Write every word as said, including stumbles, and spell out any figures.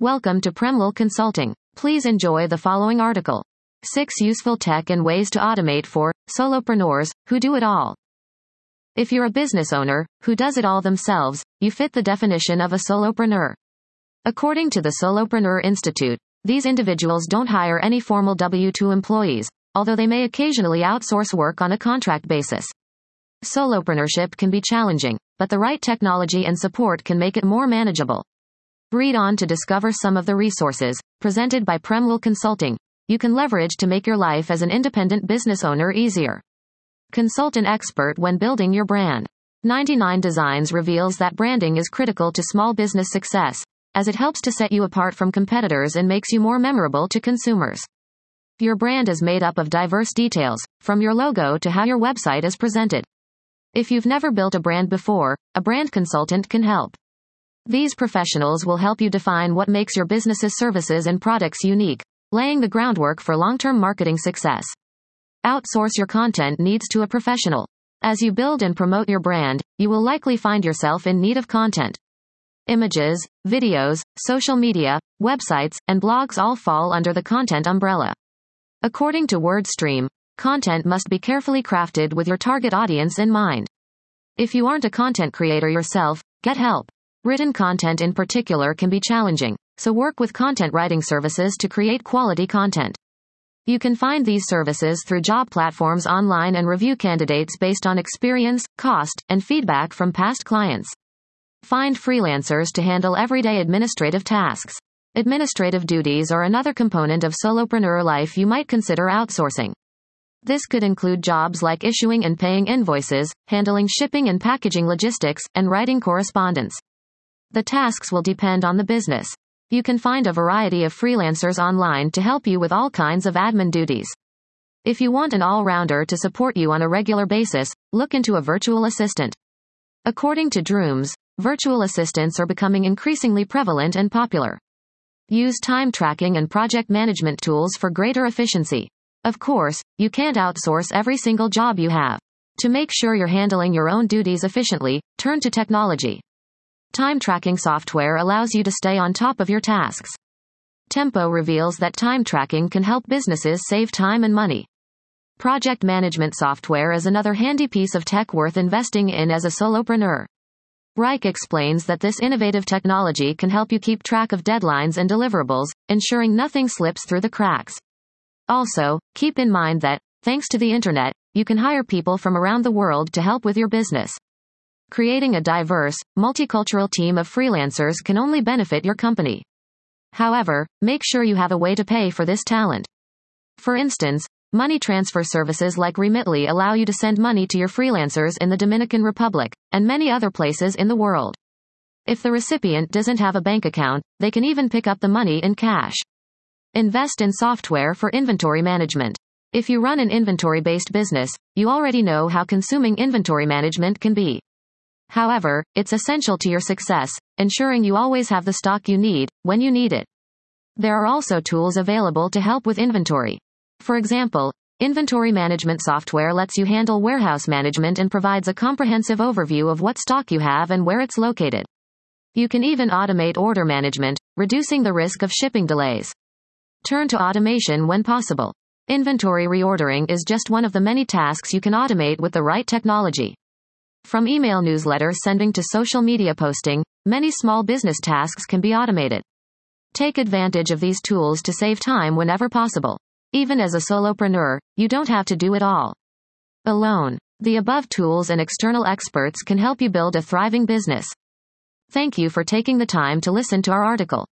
Welcome to Premlil Consulting. Please enjoy the following article. Six useful tech and ways to automate for solopreneurs who do it all. If you're a business owner who does it all themselves, you fit the definition of a solopreneur. According to the Solopreneur Institute, these individuals don't hire any formal W two employees, although they may occasionally outsource work on a contract basis. Solopreneurship can be challenging, but the right technology and support can make it more manageable. Read on to discover some of the resources presented by Premlil Consulting you can leverage to make your life as an independent business owner easier. Consult an expert when building your brand. ninety-nine Designs reveals that branding is critical to small business success, as it helps to set you apart from competitors and makes you more memorable to consumers. Your brand is made up of diverse details, from your logo to how your website is presented. If you've never built a brand before, a brand consultant can help. These professionals will help you define what makes your business's services and products unique, laying the groundwork for long-term marketing success. Outsource your content needs to a professional. As you build and promote your brand, you will likely find yourself in need of content. Images, videos, social media, websites, and blogs all fall under the content umbrella. According to WordStream, content must be carefully crafted with your target audience in mind. If you aren't a content creator yourself, get help. Written content in particular can be challenging, so work with content writing services to create quality content. You can find these services through job platforms online and review candidates based on experience, cost, and feedback from past clients. Find freelancers to handle everyday administrative tasks. Administrative duties are another component of solopreneur life you might consider outsourcing. This could include jobs like issuing and paying invoices, handling shipping and packaging logistics, and writing correspondence. The tasks will depend on the business. You can find a variety of freelancers online to help you with all kinds of admin duties. If you want an all-rounder to support you on a regular basis, look into a virtual assistant. According to Drooms, virtual assistants are becoming increasingly prevalent and popular. Use time tracking and project management tools for greater efficiency. Of course, you can't outsource every single job you have. To make sure you're handling your own duties efficiently, turn to technology. Time tracking software allows you to stay on top of your tasks. Tempo reveals that time tracking can help businesses save time and money. Project management software is another handy piece of tech worth investing in as a solopreneur. Reich explains that this innovative technology can help you keep track of deadlines and deliverables, ensuring nothing slips through the cracks. Also, keep in mind that, thanks to the internet, you can hire people from around the world to help with your business. Creating a diverse, multicultural team of freelancers can only benefit your company. However, make sure you have a way to pay for this talent. For instance, money transfer services like Remitly allow you to send money to your freelancers in the Dominican Republic, and many other places in the world. If the recipient doesn't have a bank account, they can even pick up the money in cash. Invest in software for inventory management. If you run an inventory-based business, you already know how consuming inventory management can be. However, it's essential to your success, ensuring you always have the stock you need, when you need it. There are also tools available to help with inventory. For example, inventory management software lets you handle warehouse management and provides a comprehensive overview of what stock you have and where it's located. You can even automate order management, reducing the risk of shipping delays. Turn to automation when possible. Inventory reordering is just one of the many tasks you can automate with the right technology. From email newsletter sending to social media posting, many small business tasks can be automated. Take advantage of these tools to save time whenever possible. Even as a solopreneur, you don't have to do it all alone. The above tools and external experts can help you build a thriving business. Thank you for taking the time to listen to our article.